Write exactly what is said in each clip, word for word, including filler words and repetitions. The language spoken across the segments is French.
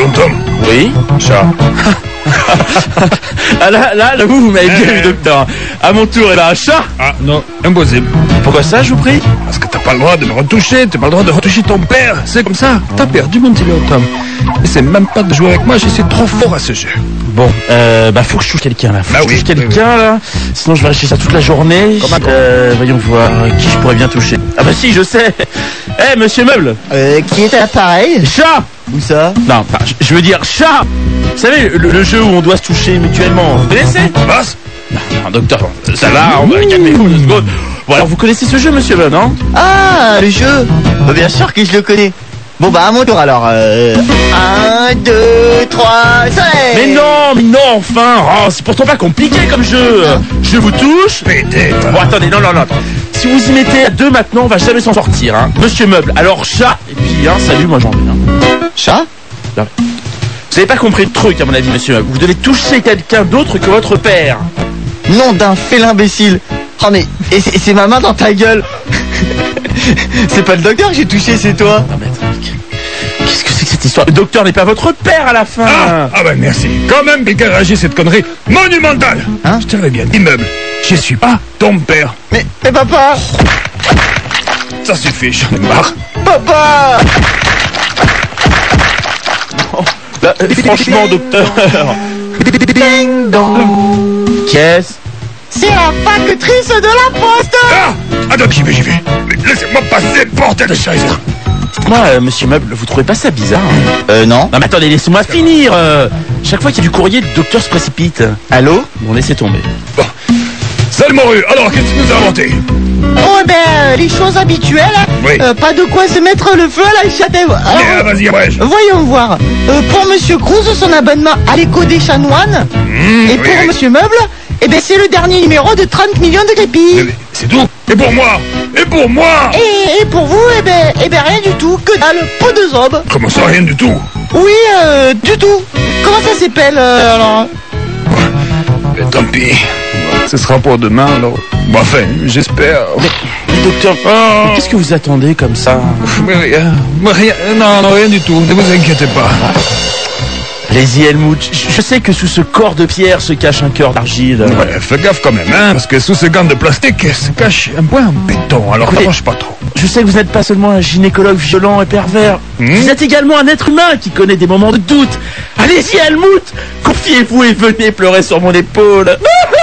Léon Tom. Oui. Chat. Ah là, là, là, vous, vous m'avez bien vu, docteur. À mon tour, et là, un chat. Ah non, impossible. Pourquoi ça, je vous prie? Parce que t'as pas le droit de me retoucher, t'as pas le droit de retoucher ton père. C'est comme ça. T'as perdu mon petit Léon Tom. Essaie même pas de jouer avec moi, je suis trop fort à ce jeu. Bon, euh, bah faut que je touche quelqu'un là. Faut bah que je oui, touche quelqu'un oui, oui. là. Sinon je vais rester ça toute la journée. Euh, voyons voir qui je pourrais bien toucher. Ah bah si, je sais. Eh, hey, monsieur Meuble. Euh, qui est à l'appareil? Chat. Où ça? Non, enfin, je, je veux dire chat. Vous savez, le, le jeu où on doit se toucher mutuellement. Vous connaissez? Passe. Non, non, docteur, ça va, on va calmez-vous deux secondes. Bon alors vous connaissez ce jeu, monsieur Meuble, non? Ah, le jeu. Bah, bien sûr que je le connais. Bon bah à mon tour alors. Euh... un, deux, trois, cinq. Mais non, mais non, enfin. Oh, c'est pourtant pas compliqué comme jeu. Non. Je vous touche. Pété. Bon attendez, non, non, non. Si vous y mettez à deux maintenant, on va jamais s'en sortir, hein. Monsieur Meuble, alors chat. Et puis, hein, salut, moi j'en viens. Chat? Vous avez pas compris le truc, à mon avis, monsieur Meuble. Vous devez toucher quelqu'un d'autre que votre père. Nom d'un félin imbécile. Oh mais, et c'est, c'est ma main dans ta gueule. C'est pas le docteur que j'ai touché, c'est toi. Non mais attends, qu'est-ce que c'est que cette histoire? Le docteur n'est pas votre père à la fin. Ah, ah ben merci. Quand même, quelqu'un réagit cette connerie monumentale. Hein? Je t'avais bien dit, Meuble. Je suis pas ton père. Mais, mais papa. Ça suffit, j'en ai marre. Papa. Là, euh, franchement, docteur. Ding dong. Qu'est-ce? C'est la factrice de la poste. Ah, attends, j'y vais, j'y vais. Mais laissez-moi passer, bordel de chaise. Dites-moi, euh, monsieur Meuble, vous trouvez pas ça bizarre, hein? Euh non. Non mais attendez, laissez-moi finir. euh. Chaque fois qu'il y a du courrier, le docteur se précipite. Allô? Bon, laissez tomber. Bon. Salut Morue, alors qu'est-ce que tu nous as inventé? Oh ben, euh, les choses habituelles. Oui. Euh, pas de quoi se mettre le feu à la châtaigne. Alors, Eh, vas-y, wesh. voyons voir. Euh, pour Monsieur Cruz, son abonnement à l'écho des chanoines. Mmh, Et oui, pour oui. Monsieur Meuble, eh ben c'est le dernier numéro de trente millions de grépies. Mais c'est tout. Et pour moi? Et pour moi? Et, et pour vous, eh ben, eh ben rien du tout. Que dalle, peau de zob. Comment ça, rien du tout? Oui, euh, du tout. Comment ça s'appelle euh, alors? Mais tant pis. Ce sera pour demain, alors. Bon, enfin, j'espère. Mais docteur, Oh. mais qu'est-ce que vous attendez comme ça? Mais rien, mais rien, non, non, rien du tout. Ne vous inquiétez pas. Allez-y, Helmut. Je je sais que sous ce corps de pierre se cache un cœur d'argile. Ouais, fais gaffe quand même, hein, parce que sous ces gants de plastique se cache un point en béton, alors Écoutez, t'approches pas trop. Je sais que vous n'êtes pas seulement un gynécologue violent et pervers. Hmm. Vous êtes également un être humain qui connaît des moments de doute. Allez-y, Helmut. Confiez-vous et venez pleurer sur mon épaule.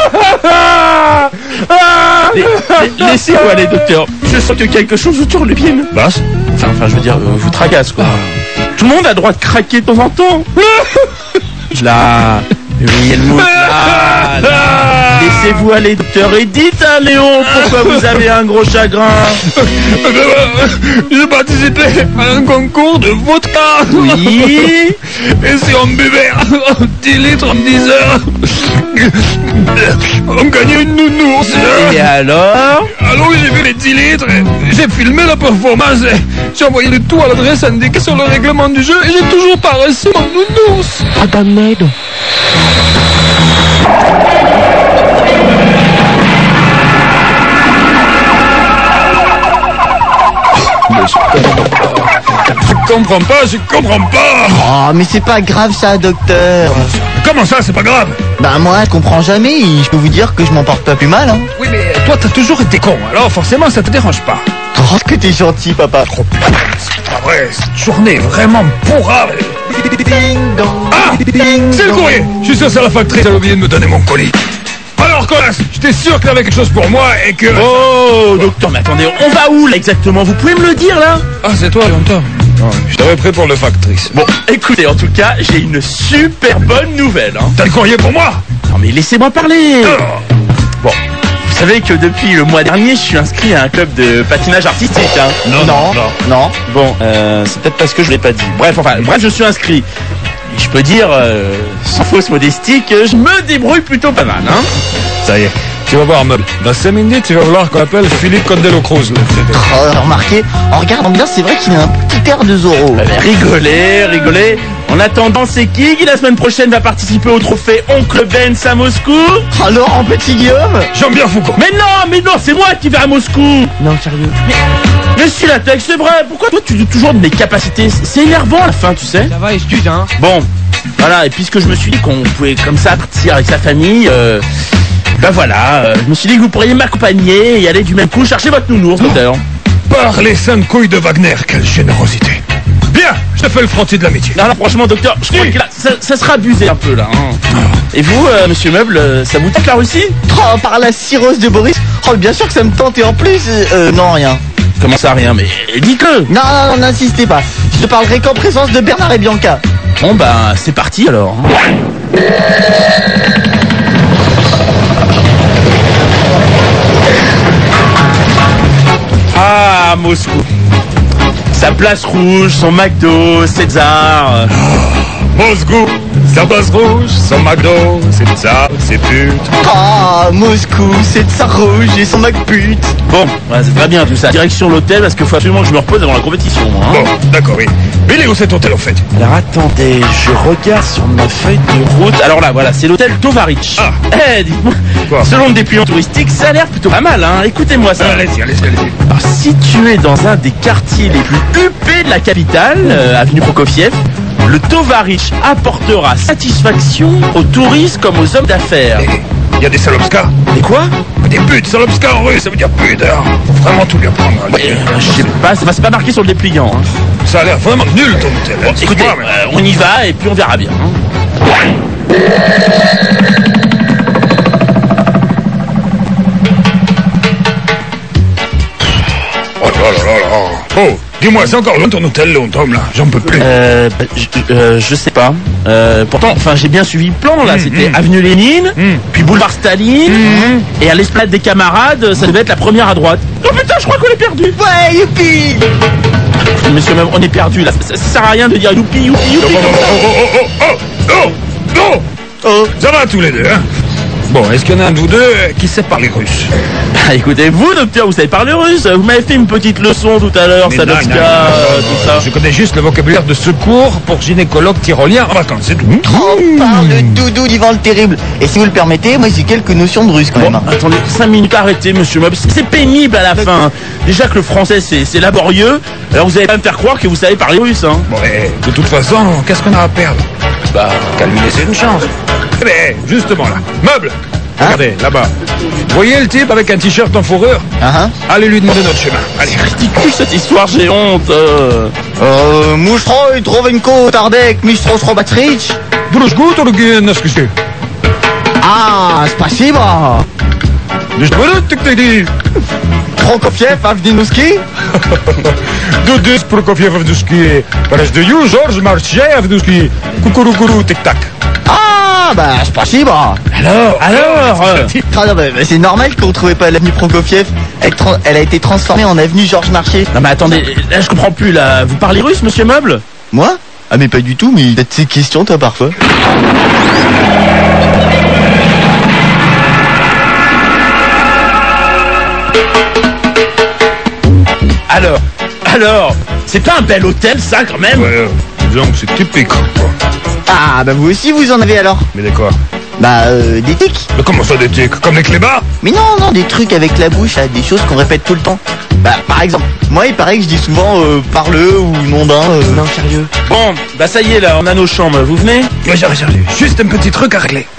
Mais- mais Laissez-moi aller, docteur. Je sens que quelque chose vous turlupine. Basse? Enfin, enfin, je veux dire, euh, vous tracasse, quoi. Tout le monde a le droit de craquer de temps en temps. Là. Oui, Helmut, là, là. Laissez-vous aller, docteur, et dites à Léon pourquoi vous avez un gros chagrin. J'ai participé à un concours de vodka. Oui. Et si on buvait dix litres en dix heures, on gagnait une nounours. Et alors? Alors j'ai vu les dix litres, j'ai filmé la performance, j'ai envoyé le tout à l'adresse indiquée sur le règlement du jeu et j'ai toujours pas reçu mon nounours. Ah, damned. Je comprends pas, je comprends pas. Oh, mais c'est pas grave ça, docteur. Comment ça, c'est pas grave? Bah moi, je comprends jamais. Et je peux vous dire que je m'en porte pas plus mal. Hein. Oui, mais toi, t'as toujours été con, alors forcément, ça te dérange pas. Oh, que t'es gentil, papa. Oh putain, c'est pas vrai, cette journée est vraiment pourrave. Ding dong. Ah, c'est le courrier. Je suis sûr que c'est la factrice, elle a oublié de me donner mon colis. Alors, connasse, j'étais sûr qu'elle avait quelque chose pour moi et que... Oh, docteur, mais attendez, on va où là exactement? Vous pouvez me le dire là? Ah, c'est toi, Léonton. Je t'avais pris pour le factrice. Bon, écoutez, en tout cas, j'ai une super bonne nouvelle. Hein. T'as le courrier pour moi? Non mais laissez-moi parler. Oh. Bon, vous savez que depuis le mois dernier, je suis inscrit à un club de patinage artistique. Hein. Non, Non, non. non. Bon, euh, c'est peut-être parce que je l'ai pas dit. Bref, enfin, bref, je suis inscrit. Et je peux dire, euh, sans fausse modestie, que je me débrouille plutôt pas mal. Hein. Ça y est, tu vas voir, Meuble. Dans cinq minutes, tu vas vouloir qu'on appelle Philippe Condelo Cruz. Oh, remarquez, en regardant bien, c'est vrai qu'il a un petit air de Zorro. Bah, bah, rigolez, rigolez. En attendant, c'est qui qui la semaine prochaine va participer au trophée Oncle Benz à Moscou? Alors, en petit Guillaume? Jean-Pierre Foucault. Mais non, mais non, c'est moi qui vais à Moscou. Non, sérieux. Mais si la tech, c'est vrai. Pourquoi toi tu doutes toujours de mes capacités? C'est énervant à la fin, tu sais. Ça va, excuse, hein. Bon, voilà, et puisque je me suis dit qu'on pouvait comme ça partir avec sa famille, euh, ben voilà, euh, je me suis dit que vous pourriez m'accompagner et aller du même coup chercher votre nounours, docteur. Par les cinq couilles de Wagner, quelle générosité. Bien, je te fais le frontier de l'amitié. Non, là, franchement, docteur, je crois que là, ça, ça sera abusé un peu, là. Hein. Et vous, euh, monsieur Meuble, euh, ça vous tente la Russie? Oh, par la cirrhose de Boris. Oh, bien sûr que ça me tente, et en plus, euh, euh, non, rien. Comment ça, rien? Mais dites-le. Non, non, non, n'insistez pas. Je te parlerai qu'en présence de Bernard et Bianca. Bon, bah, c'est parti, alors. Ah, Moscou. Sa place rouge, son McDo, César. Moscou, sa base rouge, son McDo, c'est ça, c'est pute. Ah, Moscou, c'est de sa rouge et son Mac pute. Bon, ouais, c'est très bien tout ça. Direction l'hôtel parce qu'il faut absolument que je me repose avant la compétition, moi. Hein. Bon, d'accord, oui. Mais il est où cet hôtel, en fait? Alors attendez, je regarde sur ma feuille de route. Alors là, voilà, c'est l'hôtel Tovarich. Ah. Eh, dites-moi, Quoi? selon le dépliant touristique, ça a l'air plutôt pas mal, hein. Écoutez-moi ça. Allez-y, allez-y, allez-y. Alors, situé dans un des quartiers les plus huppés de la capitale, euh, avenue Prokofiev, le Tovarich apportera satisfaction aux touristes comme aux hommes d'affaires. Il y a des salopskas. Et quoi? Des putes, salopskas en russe, ça veut dire pute, hein. Faut vraiment tout lui apprendre. hein. Euh, Je sais pas, c'est pas- c'est pas marqué sur le dépliant. Hein. Ça a l'air vraiment nul, ton hôtel. hein. Écoutez, Excuse-moi, mais- euh, on y va et puis on verra bien. Hein. Oh là là là là. Oh, dis-moi, c'est encore loin ton hôtel, là, Tom, là. J'en peux plus. Euh, bah, je, euh, je sais pas. Euh, pourtant, enfin, j'ai bien suivi le plan là. Mmh, C'était mmh. avenue Lénine, Mmh. puis boulevard Staline, et à l'esplanade des camarades, ça devait être la première à droite. Oh putain, je crois qu'on est perdu. Ouais, youpi. Monsieur, même, on est perdu là. Ça, ça sert à rien de dire youpi, youpi, Oh, youpi. oh, oh, oh, oh, oh, oh, oh, Oh, ça va tous les deux, hein. Bon, est-ce qu'il y en a un de vous deux euh, qui sait parler russe? Ah, écoutez, vous, docteur, vous savez parler russe. Vous m'avez fait une petite leçon tout à l'heure, Mais Sadovska, non, non, non, euh, non, tout non, ça. Je connais juste le vocabulaire de secours pour gynécologue tyrolien en vacances, c'est tout. oh, parle de doudou d'Ivan le Terrible. Et si vous le permettez, moi j'ai quelques notions de russe quand Bon, même. hein. attendez, cinq minutes, arrêtez, monsieur Mob. C'est pénible à la fin. hein. Déjà que le français, c'est c'est laborieux. Alors vous allez pas me faire croire que vous savez parler russe, hein. Bon, eh, de toute façon, qu'est-ce qu'on a à perdre? Bah, Qu'à lui laisser une chance. Eh ben, justement là, meuble. Hein? Regardez, là-bas. Vous voyez le type avec un t-shirt en fourrure? Ah, hein. Allez lui demander notre chemin. Allez. c'est ridicule cette histoire, j'ai honte. euh. Euh, Moucheroy, Trovenko, Tardek, Mistros, Robatrich. Дружку, торги, наскучи. Ah, spasiba. Prokofiev, Avdinuski. Dudus, Prokofiev, Avduski. Раздаю, Georges Marchais, Avduski. Coucouroucourou, tic-tac. Ah, bah, spasiba. Alors, alors euh, Ah non, bah, bah, c'est normal qu'on trouvait pas l'avenue Prokofiev. Elle, tran- elle a été transformée en avenue Georges Marchais. Non mais attendez, là je comprends plus là. Vous parlez russe, monsieur Meuble? Moi? Ah, mais pas du tout, mais t'as de ces questions, toi, parfois. Alors, alors, c'est pas un bel hôtel ça quand même? Ouais, disons que c'est typique, quoi. Ah, bah, vous aussi, vous en avez alors. Mais de quoi? Bah, euh, des tics. Mais comment ça, des tics? Comme les clébards? Mais non, non, des trucs avec la bouche, là, des choses qu'on répète tout le temps. Bah, par exemple, moi, il paraît que je dis souvent euh, parleux ou nom d'un. Euh... Non, sérieux. Bon, bah ça y est là, on a nos chambres, vous venez? Ouais, j'ai j'ai- j'ai juste un petit truc à régler.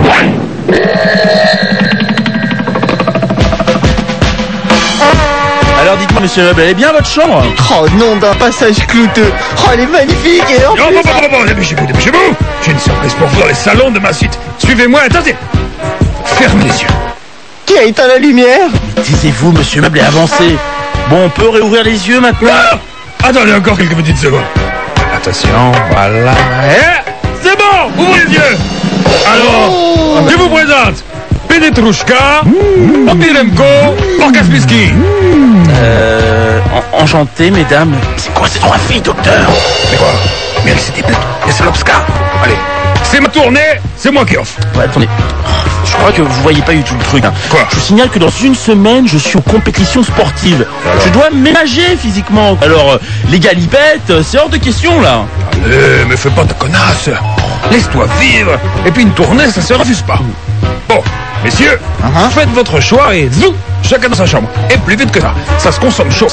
Alors dites-moi monsieur Meuble, elle est bien votre chambre? Oh, nom d'un passage clouteux. Oh, elle est magnifique. Et en Non, plus, bon, bon, bon, bon, dépêchez-vous, dépêchez-vous. J'ai une surprise pour vous dans les salons de ma suite. Suivez-moi, attendez. Fermez les yeux. qui a éteint la lumière? Taisez-vous monsieur Meuble et avancez. Bon, on peut réouvrir les yeux maintenant? Ah, attendez encore quelques petites secondes. Attention, voilà. Eh, c'est bon, ouvrez les yeux. Alors, je vous présente Pénétrouchka, Popiremko, Orkaspiski. Euh... en- enchanté mesdames. C'est quoi ces trois filles, docteur? Mais quoi? Mais elle, c'est des putes. Et c'est l'obscar. Allez, C'est ma tournée, c'est moi qui offre. Ouais, attendez. Je crois que vous voyez pas du tout le truc. Hein. Quoi? Je vous signale que dans une semaine, je suis en compétition sportive. Alors. Je dois ménager physiquement. Alors, euh, les galipettes, euh, c'est hors de question, là. Allez, mais fais pas ta connasse. Laisse-toi vivre. Et puis une tournée, ça se refuse pas. Bon, messieurs, uh-huh. faites votre choix et zou, chacun dans sa chambre. Et plus vite que ça. Ça se consomme chaud, ça.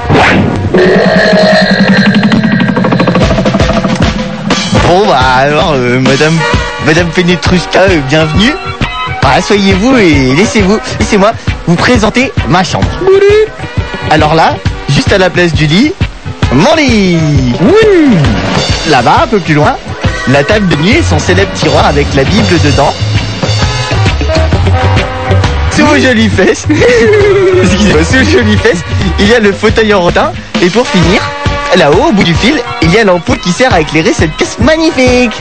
Bon, bah alors, euh, madame, madame Penetrushka, euh, bienvenue. Ah, asseyez-vous et laissez-vous, laissez-moi vous présenter ma chambre. Alors là, juste à la place du lit, mon lit. Oui. Là-bas, un peu plus loin, la table de nuit et son célèbre tiroir avec la Bible dedans. Sous vos jolies fesses, excusez-moi, sous vos jolies fesses, il y a le fauteuil en rotin. Et pour finir, là-haut, au bout du fil, il y a l'ampoule qui sert à éclairer cette pièce magnifique.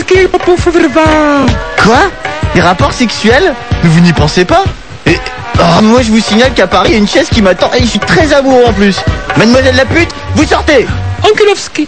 Quoi? Des rapports sexuels? Mais vous n'y pensez pas? Et, oh, moi je vous signale qu'à Paris, il y a une chaise qui m'attend et je suis très amoureux en plus. Mademoiselle la pute, vous sortez. Ankelovski.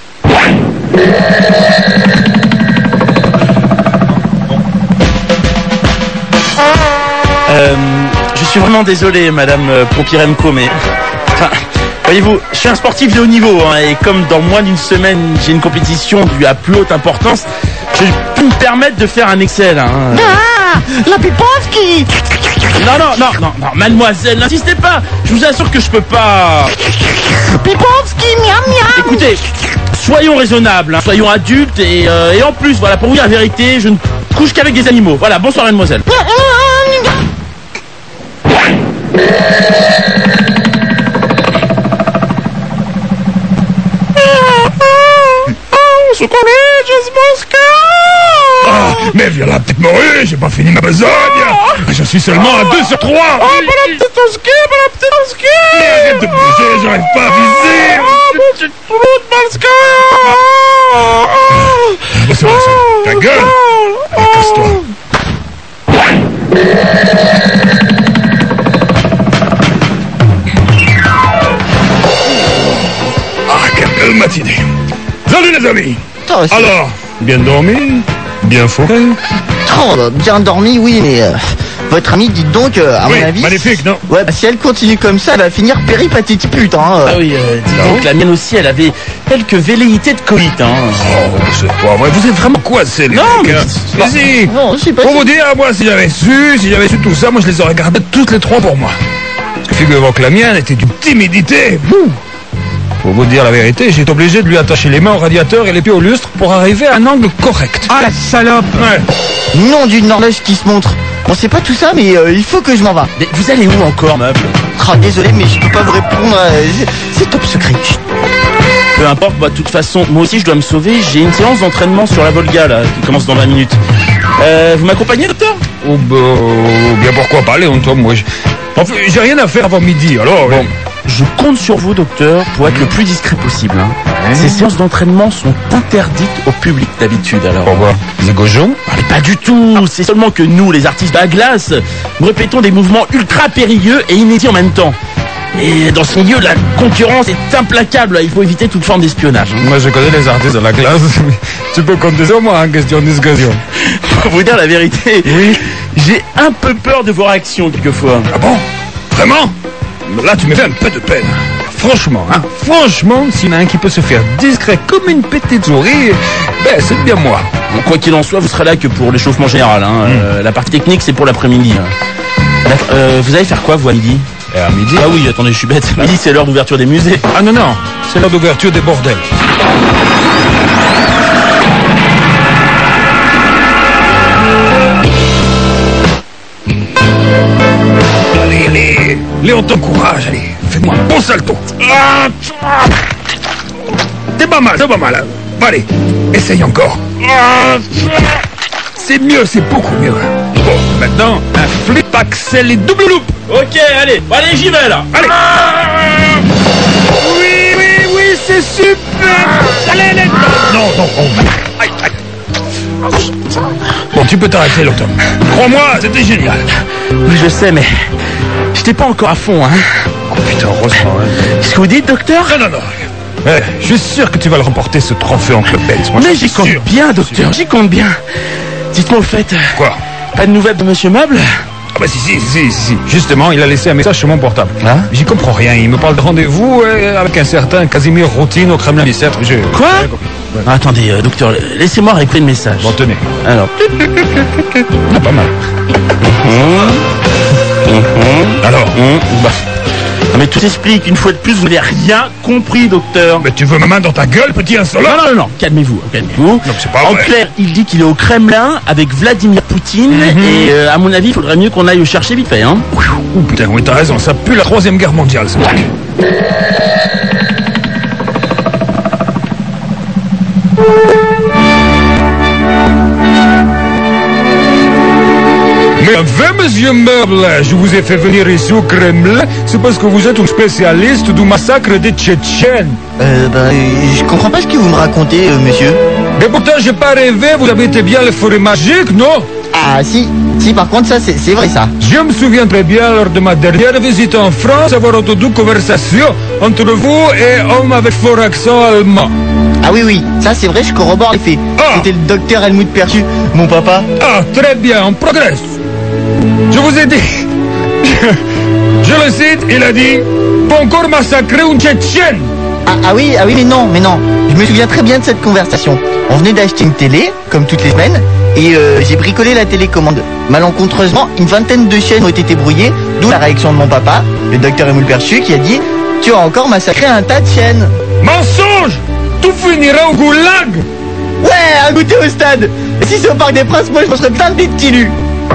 Euh, je suis vraiment désolé, madame Pompiremko, mais... Enfin, voyez-vous, je suis un sportif de haut niveau, hein, et comme dans moins d'une semaine, j'ai une compétition due à plus haute importance, je peux me permettre de faire un excel. Hein. Ah, la Pipovski. Non, non, non, non, non, mademoiselle, n'insistez pas. Je vous assure que je peux pas... Pipovski, miam, miam. Écoutez, soyons raisonnables, hein, soyons adultes, et, euh, et en plus, voilà, pour vous dire la vérité, je ne couche qu'avec des animaux. Voilà, bonsoir, mademoiselle. Se connaît, je pense que... Ah, mais viens la petite morue, j'ai pas fini ma besogne. Je suis seulement à deux sur trois. Oh, pas la petite osquée, pas la petite osquée. Mais arrête de bouger, j'arrive pas à viser. Oh, mon petit trou de masque. Bon, c'est vrai, ça. Ta gueule. Allez, casse-toi. Ah, quelle belle matinée. Salut les amis. Oh, alors, bien dormi? Bien fourré? Oh, bien dormi, oui, mais euh, votre amie, dites donc, euh, à oui, mon avis... magnifique, non? Ouais, bah, si elle continue comme ça, elle va finir péripathétique pute, hein. Ah oui, euh, dis donc, la mienne aussi, elle avait quelques velléités de colite, hein. Oh, c'est pas vrai, vous êtes vraiment coincés, les non, mecs, hein. mais... Si, non, je sais pas. Pour si... vous dire, moi, si j'avais su, si j'avais su tout ça, moi, je les aurais gardées toutes les trois pour moi. Parce que figurez-vous que la mienne était d'une timidité. Bouh. Pour vous dire la vérité, j'ai été obligé de lui attacher les mains au radiateur et les pieds au lustre pour arriver à un angle correct. Ah, la salope. Ouais. Nom d'une horloge qui se montre. Bon, c'est pas tout ça, mais euh, il faut que je m'en va. Mais vous allez où encore, meuble? Oh, désolé, mais je peux pas vous répondre. Euh, c'est top secret. Peu importe, bah, de toute façon, moi aussi, je dois me sauver. J'ai une séance d'entraînement sur la Volga, là, qui commence dans vingt minutes. Euh, vous m'accompagnez, docteur? Oh, bah, bien pourquoi pas, Léon, toi, moi, je... Enfin, j'ai rien à faire avant midi, alors... Bon. Je compte sur vous, docteur, pour être mmh. le plus discret possible. Hein. Mmh. Ces séances d'entraînement sont interdites au public d'habitude, alors. Pourquoi? Les goujons? Ah, mais pas du tout. C'est seulement que nous, les artistes de la glace, nous répétons des mouvements ultra périlleux et inédits en même temps. Et dans ce milieu, la concurrence est implacable. Il faut éviter toute forme d'espionnage. Hein. Moi, je connais les artistes de la glace. Tu peux compter sur moi en question de discussion. Pour vous dire la vérité, oui, j'ai un peu peur de vos réactions quelquefois. Ah bon? Vraiment? Là, tu me fais un peu de peine. Franchement, hein, franchement, s'il y en a un qui peut se faire discret comme une petite souris, ben, c'est bien moi. Bon, quoi qu'il en soit, vous serez là que pour l'échauffement général. Hein. Mm. Euh, la partie technique, c'est pour l'après-midi. Hein. Euh, vous allez faire quoi, vous, à midi? Et à midi? Ah oui, attendez, je suis bête. Midi, c'est l'heure d'ouverture des musées. Ah non, non, c'est l'heure d'ouverture des bordels. Allez, allez, Léon, t'encourage, allez, fais-moi un bon salto. C'est pas mal, c'est pas mal. Allez, essaye encore. C'est mieux, c'est beaucoup mieux. Bon, maintenant, un flip axel et double loop. Ok, allez, bon, allez, j'y vais là. Allez. Oui, oui, oui, c'est super. Allez, allez. Non, non, oh. Aïe, aïe. Bon, tu peux t'arrêter, l'automne. Crois-moi, c'était génial. Oui, je sais, mais j'étais pas encore à fond, hein. Oh putain, heureusement. Hein. Qu'est-ce que vous dites, docteur? Non, non, non. Ouais, je suis sûr que tu vas le remporter ce trophée en Club Benz. Moi, Mais j'en j'y suis compte sûr. bien, docteur, j'y compte bien. Dites-moi au fait, Quoi? pas de nouvelles de Monsieur Meuble? Ah bah si, si, si, si, si. Justement, il a laissé un message sur mon portable. Hein? J'y comprends rien. Il me parle de rendez-vous euh, avec un certain Casimir Routine au Kremlin Bicêtre. Je... Quoi? Ouais. Ah, attendez, euh, docteur, laissez-moi réécouter le message. Bon, tenez. Alors. Ah, pas mal. Alors? Bah. Non, mais tout s'explique, une fois de plus, vous n'avez rien compris, docteur. Mais tu veux ma main dans ta gueule, petit insolent? Non, non, non, non, calmez-vous, calmez-vous. Non, c'est pas En vrai. clair, il dit qu'il est au Kremlin avec Vladimir Poutine et euh, à mon avis, il faudrait mieux qu'on aille le chercher vite fait, hein. Ouh, putain, oui, t'as raison. Ça pue la troisième guerre mondiale, ce truc. Mais enfin, monsieur Meuble, je vous ai fait venir ici au Kremlin, c'est parce que vous êtes un spécialiste du massacre des Tchétchènes. Euh, bah, euh, je comprends pas ce que vous me racontez, euh, monsieur. Mais pourtant, j'ai pas rêvé, vous habitez bien les forêts magiques, non? Ah, si. Si, par contre, ça, c'est c'est vrai, ça. Je me souviens très bien lors de ma dernière visite en France avoir entendu une conversation entre vous et un homme avec fort accent allemand. Ah oui, oui. Ça, c'est vrai, je corrobore les faits. Ah. C'était le docteur Helmut Perchu, mon papa. Ah, très bien, on progresse. Je vous ai dit, je le cite, il a dit, faut encore massacrer une Tchétchène. Ah, ah oui, ah oui, mais non, mais non. Je me souviens très bien de cette conversation. On venait d'acheter une télé, comme toutes les semaines, et euh, j'ai bricolé la télécommande. Malencontreusement, une vingtaine de chaînes ont été brouillées, d'où la réaction de mon papa, le docteur Helmut Perchu, qui a dit « Tu as encore massacré un tas de chaînes. Mensonge! Tout finira au goulag! » Ouais, un goûter au stade. Et si c'est au Parc des Princes, moi je me serais plein de petits nus.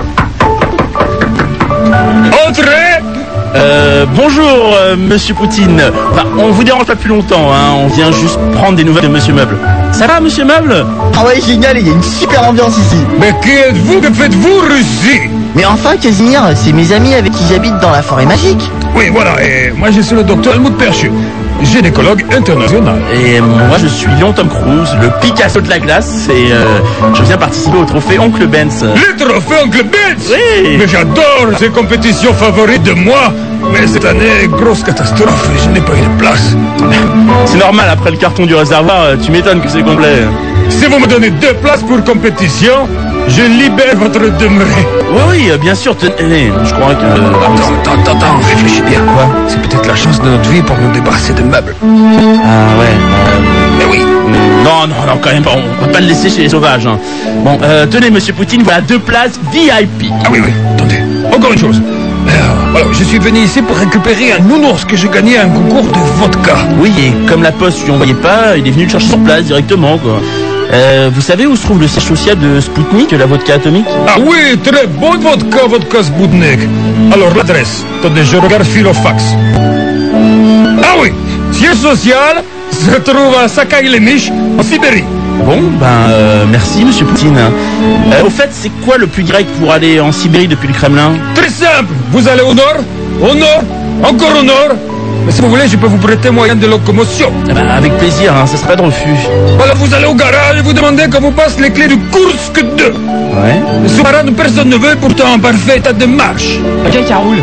Entrez! Euh, bonjour, euh, Monsieur Poutine. Enfin, on vous dérange pas plus longtemps, hein. On vient juste prendre des nouvelles de Monsieur Meuble. Ça va, Monsieur Meuble? Ah ouais, génial, il y a une super ambiance ici. Mais qui êtes-vous? Que faites-vous, Russie? Mais enfin, Casimir, c'est mes amis avec qui j'habite dans la forêt magique. Oui, voilà, et moi je suis le docteur Helmut Perchu, gynécologue international. Et moi, je suis Léon Tom Cruise, le Picasso de la glace, et euh, je viens participer au trophée Oncle Benz. Les trophées Oncle Benz! Oui. Mais j'adore ces compétitions favorites de moi. Mais cette année, grosse catastrophe, je n'ai pas eu de place. C'est normal, après le carton du réservoir, euh, tu m'étonnes que c'est complet. Si vous me donnez deux places pour compétition, je libère votre demeuré. Oui, oui, euh, bien sûr, tenez, je crois que... euh, Attends, attends, attends, réfléchis bien. Quoi? C'est peut-être la chance de notre vie pour nous débarrasser de meubles. Ah ouais, euh, Mais oui. Non, non, non, quand même pas, on va pas le laisser chez les sauvages. Hein. Bon, euh, tenez, Monsieur Poutine, voilà deux places V I P. Ah oui, oui, attendez. Encore une chose. Alors, voilà, je suis venu ici pour récupérer un nounours que j'ai gagné à un concours de vodka. Oui, et comme la poste lui envoyait pas, il est venu le chercher sur place directement, quoi. Euh, vous savez où se trouve le siège social de Spoutnik, la vodka atomique? Ah oui, très bon vodka, vodka Sputnik. Alors, l'adresse. Attendez, je regarde Filofax. Ah oui, siège social se trouve à Sakhaï-les-Mich, en Sibérie. Bon, ben, euh, merci, Monsieur Poutine. Euh, au fait, c'est quoi le plus direct pour aller en Sibérie depuis le Kremlin? Très simple, vous allez au nord, au nord, encore au nord. Mais si vous voulez, je peux vous prêter moyen de locomotion. Eh ben, avec plaisir, hein, ça serait pas de refus. Voilà, vous allez au garage et vous demandez qu'on vous passe les clés du Kursk deux. Ouais. Le sous-marin, personne ne veut, pourtant en parfait état de marche. Ok, ça roule.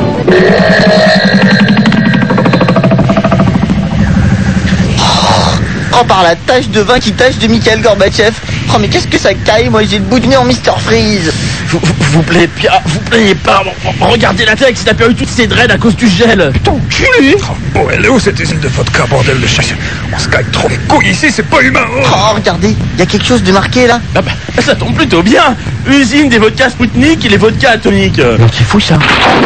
Oh, par la tache de vin qui tache de Mikhail Gorbatchev. Oh, mais qu'est-ce que ça caille, moi j'ai le bout de nez en mister Freeze. Vous, vous, vous plaît, Pierre, vous plaignez pas. Regardez la tête, il a perdu toutes ses dreads à cause du gel. Putain, enculé. Oh, bon, elle est où cette usine de vodka, bordel de chasse? On se caille trop les couilles ici, c'est pas humain. Oh. Oh, regardez, il y a quelque chose de marqué là. Ah bah, ça tombe plutôt bien. Usine des vodkas Spoutnik et les vodkas atomiques. Non, c'est fou ça.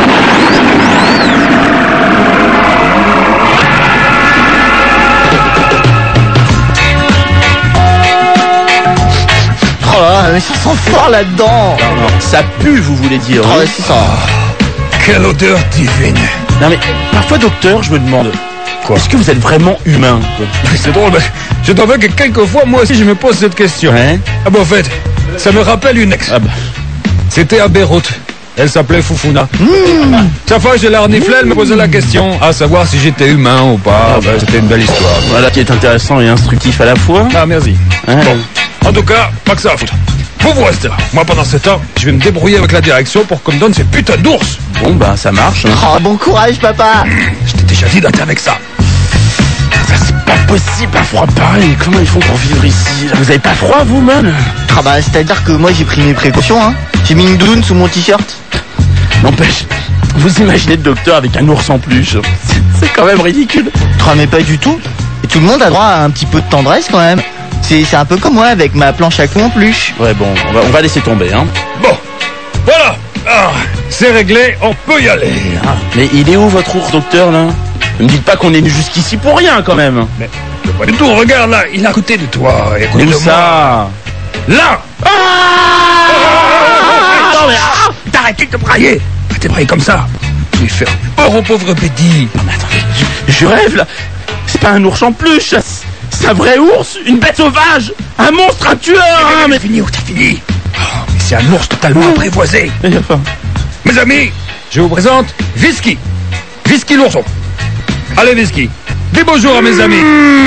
Oh là, mais ça sent fort là-dedans. Ça pue, vous voulez dire. Oh, oui. c'est ça. Quelle odeur divine. Non mais, parfois, docteur, je me demande. Quoi? Est-ce que vous êtes vraiment humain, quoi? C'est drôle, mais je t'avoue que quelquefois, moi aussi, je me pose cette question. Ouais. Ah bon, en fait, ça me rappelle une ex. Ah bah. C'était à Beyrouth. Elle s'appelait Foufouna. Chaque fois que je la reniflais, elle me posait la question, à savoir si j'étais humain ou pas. Ben, c'était une belle histoire. Voilà qui est intéressant et instructif à la fois. Ah, merci. Ouais. Bon, en tout cas, pas que ça à foutre. Vous vous restez là. Moi, pendant ce temps, je vais me débrouiller avec la direction pour qu'on me donne ces putains d'ours. Bon bah ça marche. Hein. Oh, bon courage, papa. Je t'ai déjà dit d'arrêter avec ça. Ça, c'est pas pas possible, un froid pareil. Comment ils font pour vivre ici là? Vous avez pas froid, vous, man? Ah bah, c'est-à-dire que moi j'ai pris mes précautions, hein. J'ai mis une doudoune sous mon t-shirt. N'empêche, vous imaginez le docteur avec un ours en peluche? C'est, c'est quand même ridicule. Ah, mais pas du tout. Et tout le monde a droit à un petit peu de tendresse quand même. C'est, c'est un peu comme moi avec ma planche à clous en peluche. Ouais, bon, on va, on va laisser tomber, hein. Bon, voilà. Ah, c'est réglé, on peut y aller. Ah, mais il est où votre ours, docteur, là? Ne me dites pas qu'on est venu jusqu'ici pour rien, quand même. Mais pas du tout, regarde là, il est à côté de toi. Et à côté Où de ça? moi. Là. Ah non, mais ah T'arrêtes de te brailler. Ah, t'es braillé comme ça. Tu vais faire peur au pauvre petit. Non, mais attendez, je, je rêve, là. C'est pas un ours en peluche, ça. C'est un vrai ours, une bête sauvage, un monstre, un tueur, hein, mais... T'as fini ou t'as fini? Oh, mais c'est un ours totalement apprivoisé. mais enfin... Mes amis, je vous présente Whisky. Whisky l'ourson. Allez, Whisky. Dis bonjour à mes amis.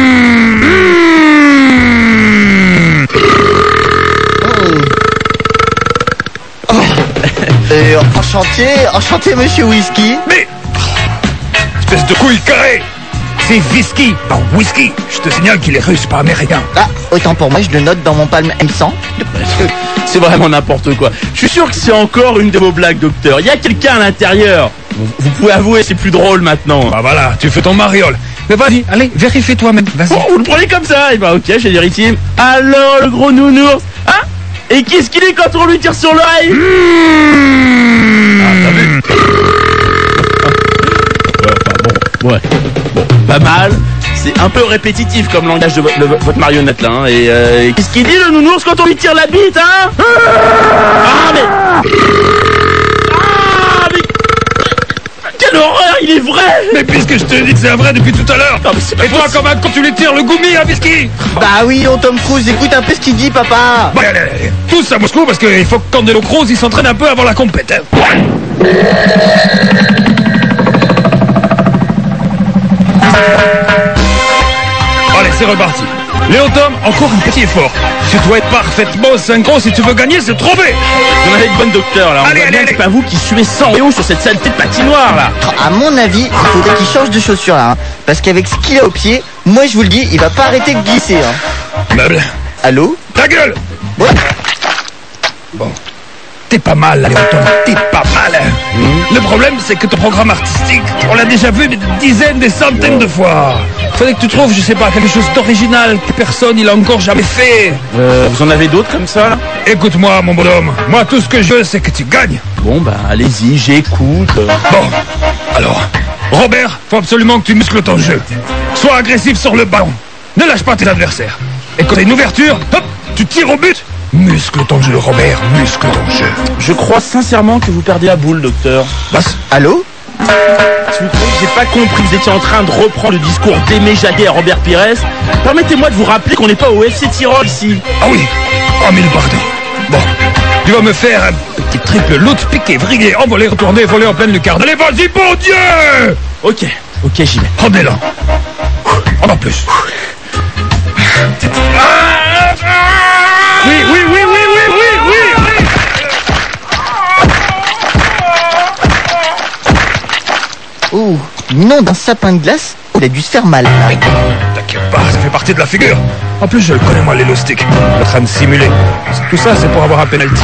Oh. Euh, enchanté, enchanté monsieur Whisky. Mais, espèce de couille carrée. C'est Whisky, pas Whisky. Je te signale qu'il est russe, pas américain. Ah, autant pour moi, je le note dans mon palme M cent. C'est vraiment n'importe quoi. Je suis sûr que c'est encore une de vos blagues, docteur. Il y a quelqu'un à l'intérieur. Vous, vous pouvez avouer, c'est plus drôle maintenant. Bah voilà, tu fais ton mariole. Mais vas-y, allez, vérifie toi-même, vas-y. Bon, vous le prenez comme ça. Et bah ok, j'ai dire ici. Alors, le gros nounours. Hein? Et qu'est-ce qu'il est quand on lui tire sur l'oreille? Mmh. Ah, t'as vu? Ouais, enfin, bon, ouais. Bon, pas mal. C'est un peu répétitif comme langage de vo- le- votre marionnette là. Hein. Et euh, qu'est-ce qu'il dit le nounours quand on lui tire la bite, hein? Ah mais... Ah mais... Quelle horreur, il est vrai! Mais puisque je te dis que c'est vrai depuis tout à l'heure. Non, mais c'est pas Et toi, possible. comme un con, tu lui tires le goumi à Whisky. Bah oui, on Tom Cruise, écoute un peu ce qu'il dit, papa. Bon, allez, allez, allez. Tous à Moscou parce qu'il faut que Candelo Cruz il s'entraîne un peu avant la compète. Hein. Allez, c'est reparti. Léo Tom, encore un petit effort. Tu dois être parfaitement synchro si tu veux gagner, c'est trop fait. Vous en avez de bonnes docteurs là. On Allez, voit allez, bien que allez. c'est pas vous qui suez sang et eau sur cette saleté de patinoire là. À mon avis, il faudrait qu'il change de chaussures là. Hein. Parce qu'avec ce qu'il a au pied, moi je vous le dis, il va pas arrêter de glisser. Hein. Meuble. Allô? Ta gueule. Ouais. Bon. T'es pas mal, Léo Tom. T'es pas mal. Hein. Mmh. Le problème, c'est que ton programme artistique, on l'a déjà vu des dizaines, des centaines de fois. Faudrait que tu trouves, je sais pas, quelque chose d'original que personne il a encore jamais fait. Euh, vous en avez d'autres comme ça là? Écoute-moi, mon bonhomme. Moi, tout ce que je veux, c'est que tu gagnes. Bon bah allez-y, j'écoute. Bon, alors, Robert, faut absolument que tu muscles ton jeu. Sois agressif sur le ballon. Ne lâche pas tes adversaires. Et quand t'as une ouverture, hop, tu tires au but. Muscle ton jeu, Robert, muscle ton jeu. Je crois sincèrement que vous perdez la boule, docteur. Bah, Allô? Si vous croyez que j'ai pas compris que vous étiez en train de reprendre le discours d'Aimé Jacquet à Robert Pires, permettez-moi de vous rappeler qu'on n'est pas au F C Tyrol ici. ah oui, oh mille pardons. Bon, tu vas me faire un petit triple loot, piqué, vrillé, envolé, retourné, volé en pleine lucarne. Allez, vas-y, bon Dieu! Ok, ok, j'y vais. Rendez-la. En plus. Oui, oui, oui, oui, oui, oui, oui, oui. Ouh, nom d'un sapin de glace, il a dû se faire mal. Là. T'inquiète pas, ça fait partie de la figure. En plus, je le connais moi, l'élastique. En train de simuler. Tout ça, c'est pour avoir un penalty.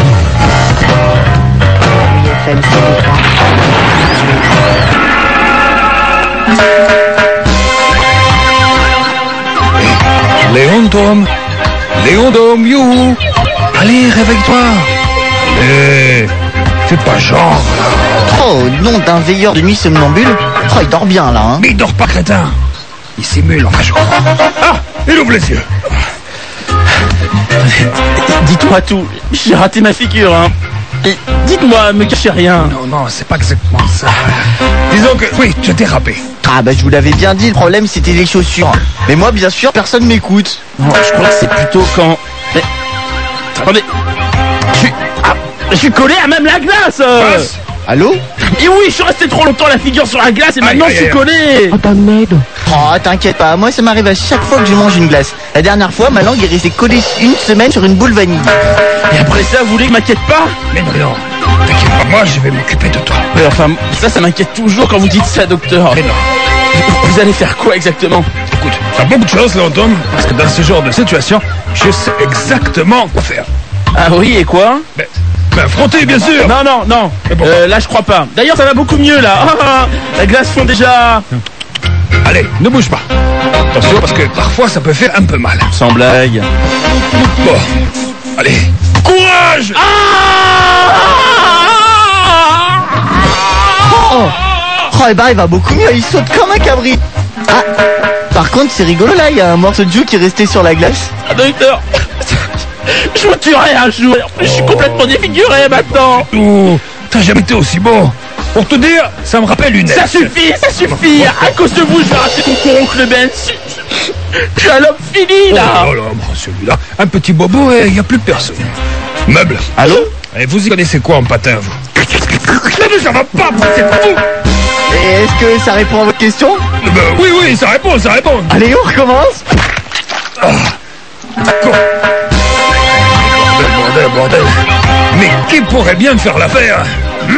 Léon Dom, Léon Dom, youhou. Allez, réveille-toi. Allez, fais pas genre, là. Oh, nom d'un veilleur de nuit somnambule. Oh, il dort bien là, hein. Mais il dort pas, crétin. Il simule, enfin, je crois. Ah, il ouvre les yeux. Dites-moi tout, j'ai raté ma figure, hein. Et dites-moi, me cachez rien. Non, non, c'est pas exactement ça. Disons que, oui, tu as dérapé. Ah bah je vous l'avais bien dit, le problème c'était les chaussures. Mais moi bien sûr, personne m'écoute. Non, je crois que c'est plutôt quand... Mais... Attendez. Je suis... Ah, je suis collé à même la glace euh. Passe. Allô? Et oui, je suis resté trop longtemps la figure sur la glace et maintenant Aïe, je suis aïe, collé. Oh t'inquiète pas, moi ça m'arrive à chaque fois que je mange une glace. La dernière fois, ma langue est restée collée une semaine sur une boule vanille. Et après ça, vous voulez que je m'inquiète pas? Mais non, non, t'inquiète pas, moi, je vais m'occuper de toi. Mais enfin, ça, ça m'inquiète toujours quand vous dites ça, docteur. Mais non. Vous vous allez faire quoi exactement? Écoute, t'as beaucoup de choses, Léon Tom, parce que dans ce genre de situation, je sais exactement quoi faire. Ah oui, et quoi? Ben, ben frotter, bien sûr. Non, non, non. Euh, là, je crois pas. D'ailleurs, ça va beaucoup mieux, là. Ah, la glace fond déjà. Allez, ne bouge pas. Attention, parce que parfois, ça peut faire un peu mal. Sans blague. Bon, allez, courage. Oh, oh et bah il va beaucoup mieux, il saute comme un cabri. Ah, par contre c'est rigolo là, il y a un morceau de joue qui est resté sur la glace. Ah, docteur, je me tuerai un jour. Je suis complètement défiguré maintenant. Oh, t'as jamais été aussi beau. Pour te dire, ça me rappelle une... Ça suffit, ça suffit. À cause de vous, je vais rater mon concours, oncle Ben. Je suis un homme fini, là. Oh là, bon, celui-là, un petit bobo et il n'y a plus personne. Meuble. Allô? Et vous y connaissez quoi en patin, vous? Non mais ça va pas, c'est pas vous. Et est-ce que ça répond à votre question? Ben, oui, oui, ça répond, ça répond. Allez, on recommence. Ah, d'accord. Bordel, bordel, bordel. Mais qui pourrait bien me faire l'affaire? Mmh.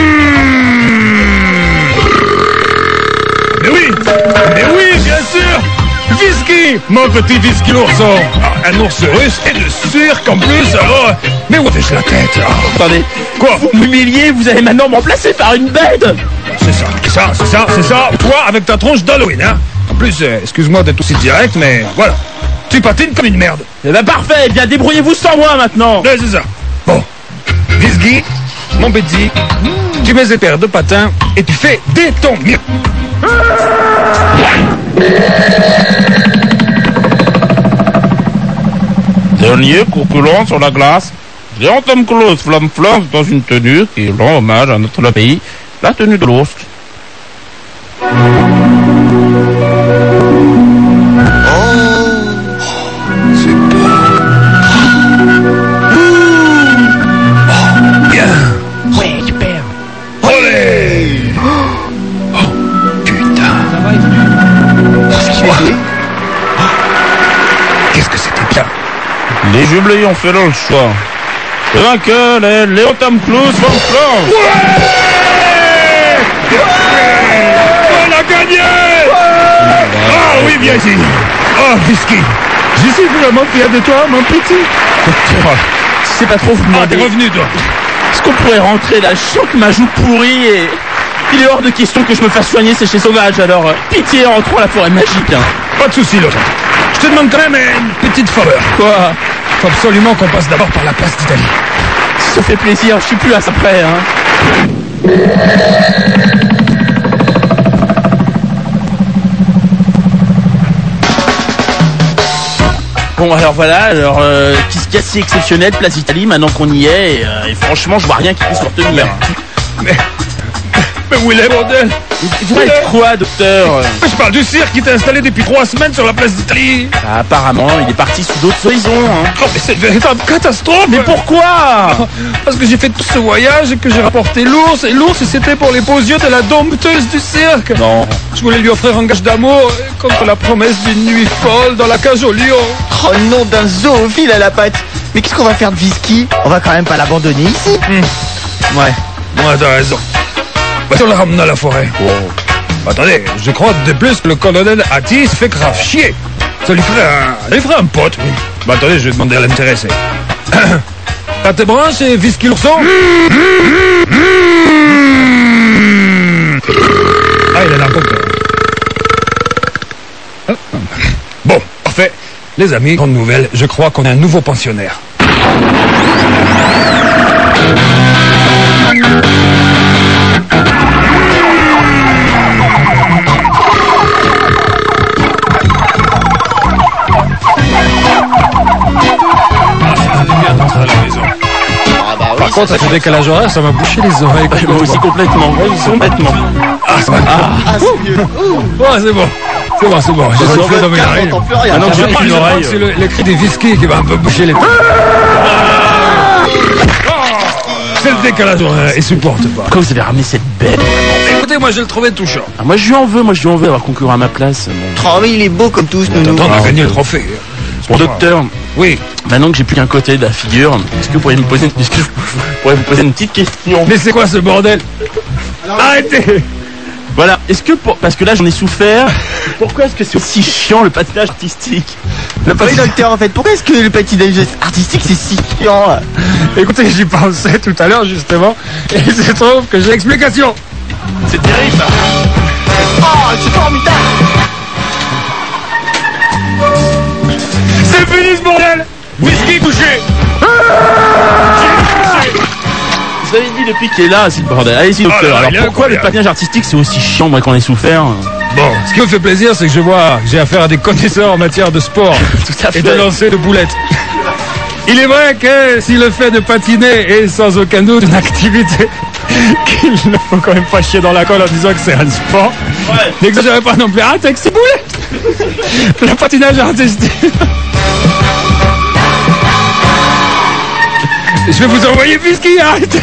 Mais oui, mais oui, bien sûr. Whisky, mon petit whisky ourson. Ah, un ours russe et de cirque en plus, alors... Mais où ai-je la tête? Ah. Attendez, Quoi? vous m'humiliez, vous allez maintenant me remplacer par une bête. C'est ça, c'est ça, c'est ça, c'est ça. Toi, avec ta tronche d'Halloween, hein. En plus, euh, excuse-moi d'être aussi direct, mais voilà. Tu patines comme une merde. Eh ben parfait, bien débrouillez-vous sans moi maintenant. Ouais, c'est ça. Bon. Whisky, mon petit, tu mets des paires de patins et tu fais dès ton mieux. Dernier concurrent sur la glace, Léon Tom Close flamme flamme dans une tenue qui rend hommage à notre pays, la tenue de l'ours. C'est beau. Oh, bien. Ouais, super. Olé. Oh, putain. Quoi? Qu'est-ce que c'était bien? Les jumelés ont fait leur choix. Le vainqueur est Léon Tom Close flamme flamme. Ouais. On a gagné. Ah oui, bien ici. Oh, Whisky. Je suis vraiment fier de toi, mon petit. Docteur, si c'est pas trop vous Ah, t'es demander, revenu, toi. est-ce qu'on pourrait rentrer là? Je sens que ma joue pourrie et il est hors de question que je me fasse soigner sécher sauvage. Alors, euh, pitié, rentrons à la forêt magique. Hein. Pas de soucis, Laurent. Je te demande quand même une petite faveur. Quoi? Faut absolument qu'on passe d'abord par la place d'Italie. Si ça fait plaisir, je suis plus à ça près. Hein. Bon alors voilà, alors euh, qu'est-ce qu'il y a de si exceptionnel, place Italie, maintenant qu'on y est, et, euh, et franchement je vois rien qui puisse le retenir. Mais... Mais où est le bordel? Vous faites quoi, docteur? Mais je parle du cirque qui t'a installé depuis trois semaines sur la place d'Italie. Ah, apparemment, il est parti sous d'autres horizons. Hein. Oh, mais c'est une véritable catastrophe. Mais pourquoi? Parce que j'ai fait tout ce voyage et que j'ai rapporté l'ours. Et l'ours, c'était pour les beaux yeux de la dompteuse du cirque. Non. Je voulais lui offrir un gage d'amour contre la promesse d'une nuit folle dans la cage au lion. Oh non, d'un zoophile à la patte. Mais qu'est-ce qu'on va faire de Whisky? On va quand même pas l'abandonner ici. Mmh. Ouais, ouais, t'as raison. Bah, on l'a ramené à la forêt. Wow. Bah, attendez, je crois de plus que le colonel Hattie se fait grave chier. Ça lui ferait un, ça lui ferait un pote, oui. Bah attendez, je vais demander à l'intéresser. T'as tes branches et Whisky l'ourson? Ah, il a un peu de... Bon, parfait. Les amis, grande nouvelle, je crois qu'on a un nouveau pensionnaire. Par contre, avec le décalage horaire, ça m'a bouché les oreilles. Moi aussi complètement, complètement. Ah, c'est bon. Ah, c'est mieux. Ouais, c'est bon. C'est bon, c'est bon. J'ai Oh, soufflé dans mes on oreilles. n'entend plus rien. Ah non, Je j'ai crois plus que une oreille. c'est le, le cri des Whisky qui va un peu boucher les... C'est le décalage horaire, il supporte pas. Pourquoi vous avez ramené cette bête? Écoutez, moi je le trouvais touchant. Ah, moi je lui en veux, moi je lui en veux avoir concouru à ma place. Bon, Oh, mais il est beau comme tous, nous. Attends, on a Ah, gagné ok. le trophée. bon docteur, Oui, maintenant que j'ai plus qu'un côté de la figure, est-ce que vous pourriez me poser une, est-ce que je pourrais vous poser une petite question? mais c'est quoi ce bordel? Arrêtez! Voilà, est-ce que pour... parce que là j'en ai souffert, pourquoi est-ce que c'est aussi chiant le patinage artistique? Le oui, docteur, en fait, pourquoi est-ce que le patinage artistique c'est si chiant? Écoutez, j'y pensais tout à l'heure justement, et il se trouve que j'ai l'explication. C'est terrible ça. Oh, c'est formidable. C'est fini ce bordel. Whisky couché. Vous avez dit depuis qu'il est là, c'est le bordel. Allez-y docteur, Oh là, alors il est pourquoi le incroyable. patinage artistique c'est aussi chiant moi qu'on ait souffert? Bon, ce qui me fait plaisir, c'est que je vois que j'ai affaire à des connaisseurs en matière de sport Tout à et de fait. lancer de boulettes. Il est vrai que si le fait de patiner est sans aucun doute une activité qu'il ne faut quand même pas chier dans la colle en disant que c'est un sport, Ouais. n'exagérez pas non plus. Ah, t'as que ces boulettes. Le patinage artistique. Je vais vous envoyer Whisky, arrêtez.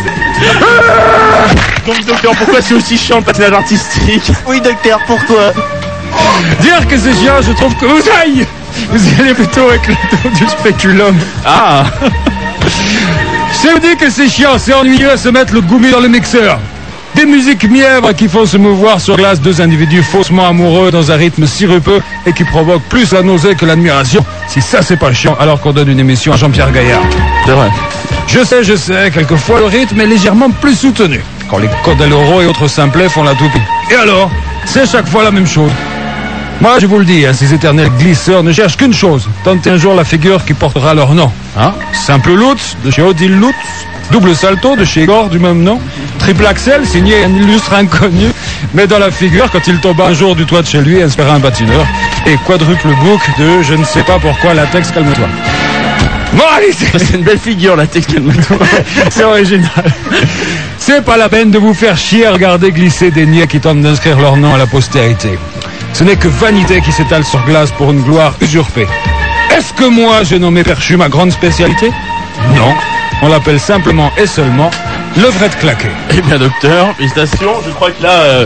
Donc docteur, pourquoi c'est aussi chiant le patinage artistique? Oui, docteur, pourquoi? Dire que c'est chiant, je trouve que vous aïe. Vous y allez plutôt avec le dos du spéculum. Ah. Je vous dis que c'est chiant, c'est ennuyeux à se mettre le goumi dans le mixeur. Des musiques mièvres qui font se mouvoir sur glace deux individus faussement amoureux dans un rythme sirupeux et qui provoquent plus la nausée que l'admiration. Si ça c'est pas chiant, alors qu'on donne une émission à Jean-Pierre Gaillard. C'est vrai. Je sais, je sais, quelquefois le rythme est légèrement plus soutenu. Quand les Codeloro et autres simplets font la toupie. Et alors, c'est chaque fois la même chose. Moi, je vous le dis, hein, ces éternels glisseurs ne cherchent qu'une chose. Tenter un jour la figure qui portera leur nom. Hein? Simple Lutz, de chez Odile Lutz. Double salto, de chez Igor, du même nom. Triple axel, signé un illustre inconnu. Mais dans la figure, quand il tomba un jour du toit de chez lui, espéra un patineur. Et quadruple bouc de je ne sais pas pourquoi latex, calme-toi. Bon, allez, c'est... C'est une belle figure la texte calme-toi. C'est original. C'est pas la peine de vous faire chier à regarder glisser des niais qui tentent d'inscrire leur nom à la postérité. Ce n'est que vanité qui s'étale sur glace pour une gloire usurpée. Est-ce que moi j'ai nommé perchu ma grande spécialité? Non. On l'appelle simplement et seulement levrette claquée. Eh bien docteur, félicitations, je crois que là... Euh...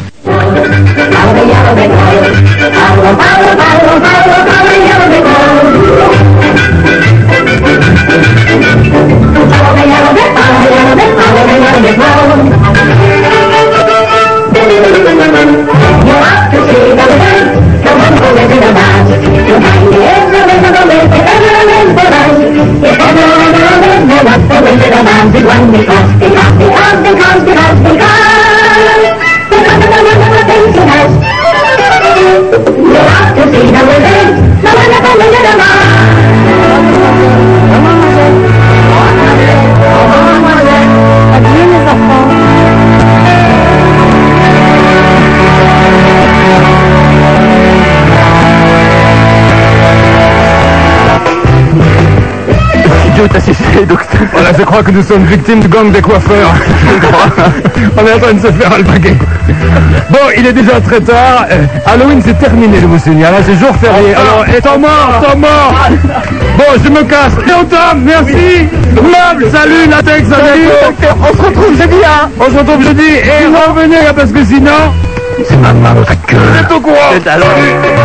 Voilà, je crois que nous sommes victimes du gang des coiffeurs. On est en train de se faire alpaguer. Bon, il est déjà très tard. Euh, Halloween, c'est terminé, je vous signale. C'est jour férié. Alors, et temps mort, temps mort. Bon, je me casse. Et on tombe, merci. Meuble, salut, latex, salut. On se retrouve jeudi, hein. On se retrouve jeudi. Et revenez, parce que sinon... C'est ma main, votre gueule. Vous êtes au courant.